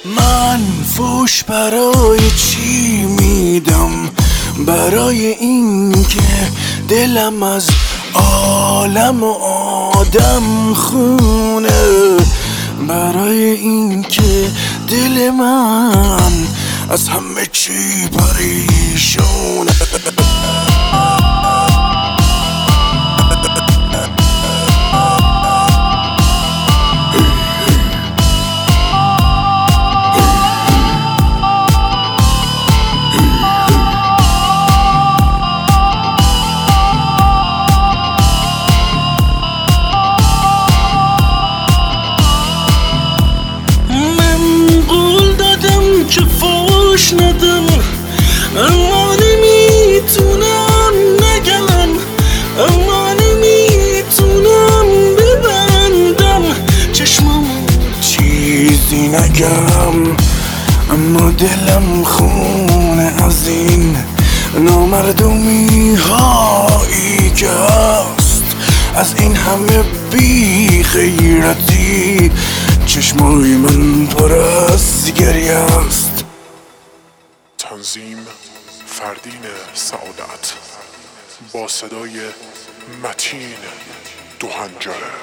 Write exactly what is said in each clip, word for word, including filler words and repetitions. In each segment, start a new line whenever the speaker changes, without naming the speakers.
من فوش برای چی میدم؟ برای این که دلم از عالم و آدم خونه، برای این که دل من از همه چی پریشونه. که فوش ندم اما نمیتونم نگم، اما نمیتونم ببندم چشمم چیزی نگم، اما دلم خونه از این نامردمی هایی که هست، از این همه بی غیرتی چشمای من پر از گریه است.
تنظیم فردین سعادت با صدای متین دوهنجره.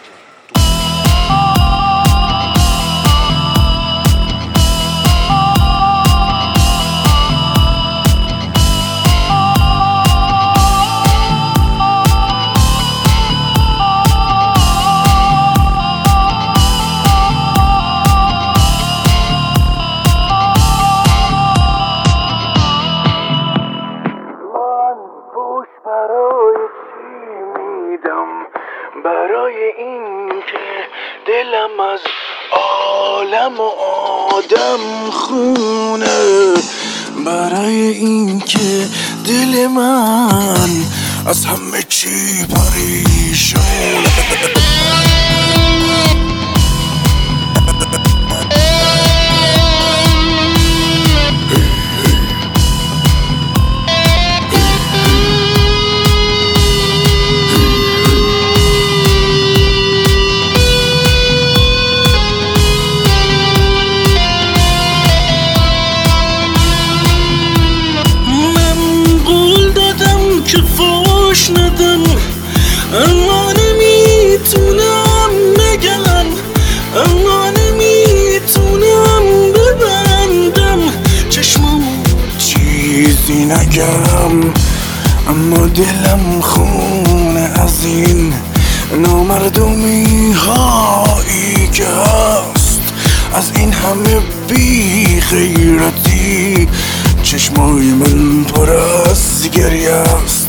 برای چی میدم؟ برای این که دلم از عالم و آدم خونه، برای این که دل من از همه چی پریشونه. که فوش ندم اما نمیتونم نگم، اما نمیتونم ببندم چشمم چیزی نگم، اما دلم خونه از این نامردمی هایی که هست، از این همه بی غیرتی چشمای من پر از گریه است.